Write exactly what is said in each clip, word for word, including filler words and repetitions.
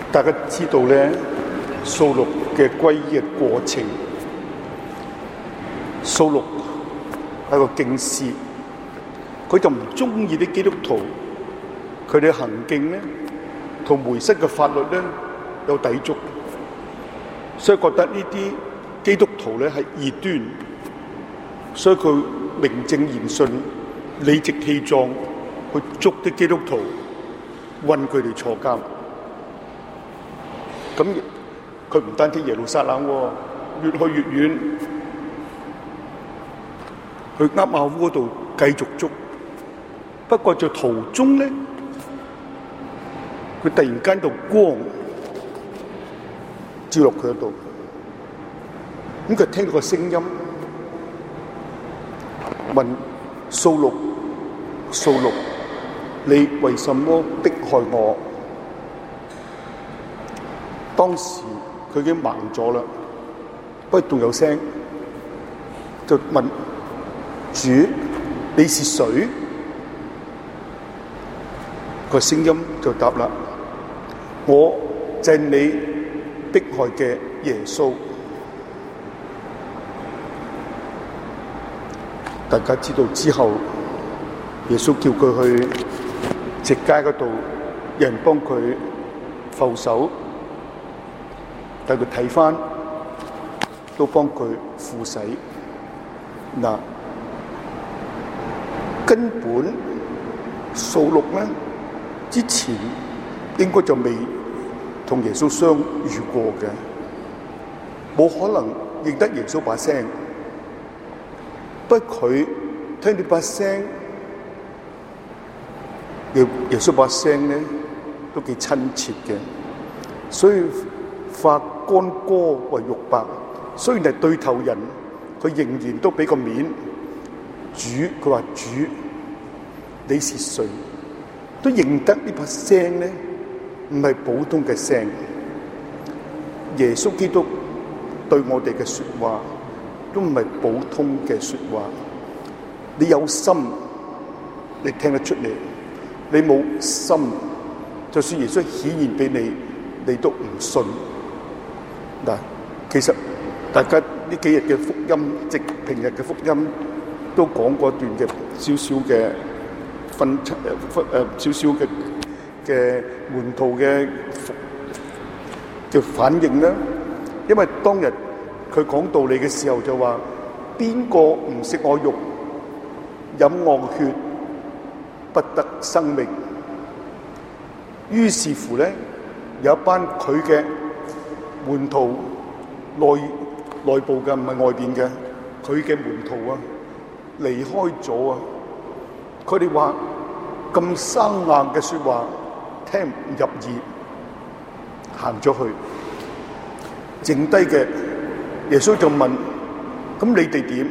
大家知道咧，掃祿嘅皈依嘅過程，掃祿係個經師，佢就唔中意啲基督徒，佢哋行徑咧同梅瑟嘅法律咧有抵觸，所以覺得呢啲基督徒咧係異端，所以佢名正言順、理直氣壯去捉啲基督徒，韞佢哋坐監。咁佢唔單止耶路撒冷喎，越去越遠，去厄瑪烏嗰度繼續捉。不過在途中咧，佢突然間道光照落佢嗰度，咁佢聽到個聲音問掃祿，掃祿，你為什麼迫害我？當時佢已經盲咗啦，不過仲有聲，就問主：你是誰？個聲音就答啦：我就係你迫害嘅耶穌。大家知道之後，耶穌叫佢去直街嗰度，有人幫佢覆手。但佢睇翻，都幫佢付洗。嗱，根本掃祿咧之前應該就未同耶穌相遇過嘅，冇可能認得耶穌把聲。不過佢聽到把聲，耶耶穌把聲咧都幾親切嘅，所以化干戈為玉帛，雖然係對頭人，佢仍然都俾個面主。佢話：主，你是誰？都認得呢把聲咧，唔係普通嘅聲。耶穌基督對我哋嘅說話，都唔係普通嘅說話。你有心，你聽得出嚟；你冇心，就算耶穌顯現俾你，你都唔信。嗱，其實大家呢幾日嘅福音，即平日嘅福音，都講過段嘅少少嘅分誒誒少少嘅嘅門徒嘅嘅反應啦。因為當日佢講道理嘅時候就話：邊個唔食我肉、飲我血，不得生命。於是乎咧，有一班佢嘅門徒，內內部嘅，唔係外邊嘅，佢嘅門徒啊，離開咗啊！佢哋話咁生硬嘅說話聽唔入耳，行咗去。剩低嘅耶穌就問：咁你哋點？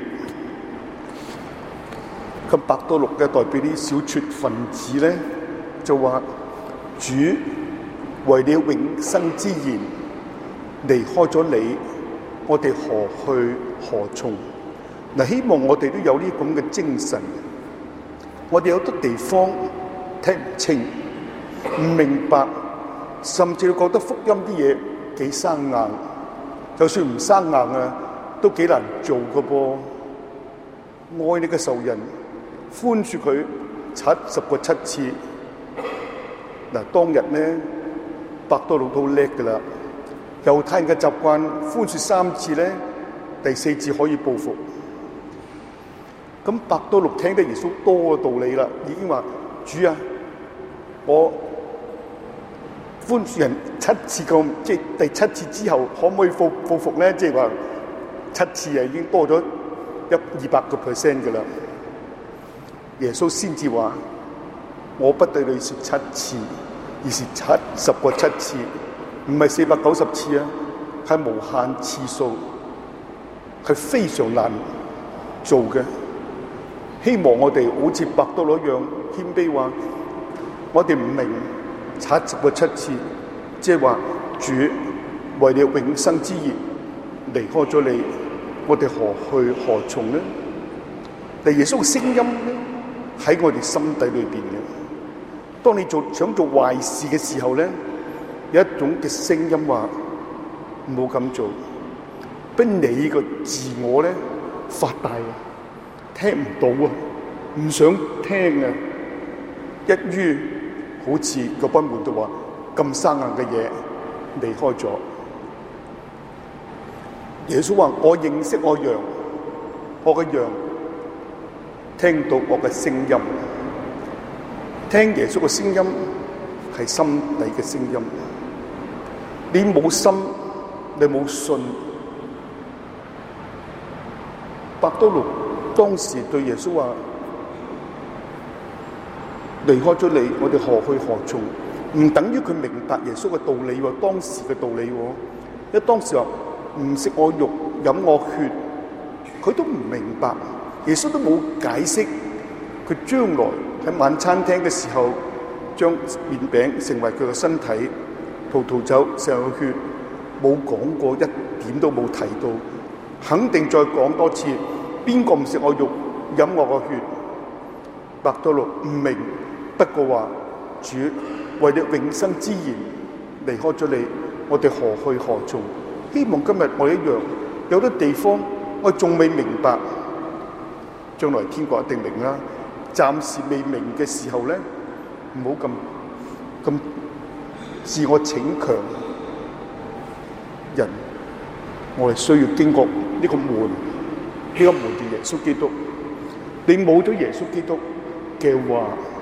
咁伯多祿嘅代表啲小撮分子咧，就話：主為了永生之言，離開咗你，我哋何去何從？嗱，希望我哋都有呢咁嘅精神。我哋有啲地方聽唔清、唔明白，甚至覺得福音啲嘢幾生硬。就算唔生硬啊，都幾難做㗎噃。愛你嘅仇人，寬恕佢七十個七次。嗱，當日咧，伯多祿都叻㗎啦。猶太人嘅習慣，寬恕三次咧，第四次可以報復。咁伯多祿聽得耶穌多嘅道理啦，已經話：主啊，我寬恕人七次咁，即係第七次之後，可唔可以報報復咧？即係話七次啊，已經多咗一二百個 percent 嘅啦。耶穌先至話：我不對你説七次，而是七十個七次。唔係四百九十次啊，係無限次數，係非常難做嘅。希望我哋好似伯多祿一樣謙卑話：我哋唔明七十個七次，即係話主為了永生之言離開咗你，我哋何去何從呢？但耶穌嘅聲音咧喺我哋心底裏邊嘅。當你做想做壞事嘅時候咧， 有一種嘅聲音話唔好咁做，俾你個自我咧發大啊，聽唔到啊，唔想聽啊，一於好似嗰班門徒話咁生硬嘅嘢離開咗。耶穌話：我認識我羊，我嘅羊聽到我嘅聲音，聽耶穌嘅聲音係心底嘅聲音。你冇心，你冇信。伯多祿當時對耶穌話：離開咗你，我哋何去何從？唔等於佢明白耶穌嘅道理喎，當時嘅道理喎。因為當時話唔食我肉，飲我血，佢都唔明白。耶穌都冇解釋，佢將來喺晚餐廳嘅時候，將麵餅成為佢嘅身體，葡萄酒成為血，冇講過，一點都冇提到。肯定再講多次，邊個唔食我肉，飲我個血？伯多祿唔明，不過話主為你永生之言離開咗你，我哋何去何從？希望今日我一樣，有啲地方我仲未明白，將來天國一定明啦。暫時未明嘅時候咧，唔好咁咁自我逞強。人我哋需要經過呢個門，呢個門叫耶穌基督。你冇咗耶穌基督嘅話，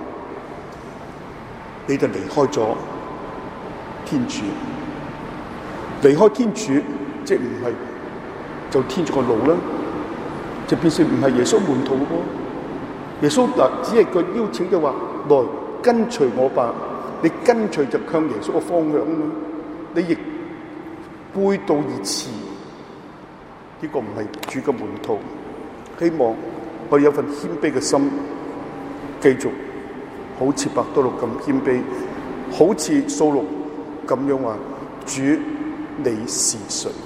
你就離開咗天主。離開天主，即係唔係就天主個路啦，就變成唔係耶穌門徒咯。耶穌嗱只係個邀請嘅話，來跟隨我吧。你跟隨就向耶穌個方向啊，你亦背道而馳。呢個唔係主嘅門徒。希望我有份謙卑嘅心，繼續好似伯多祿咁謙卑，好似掃祿咁樣話：主，你是誰？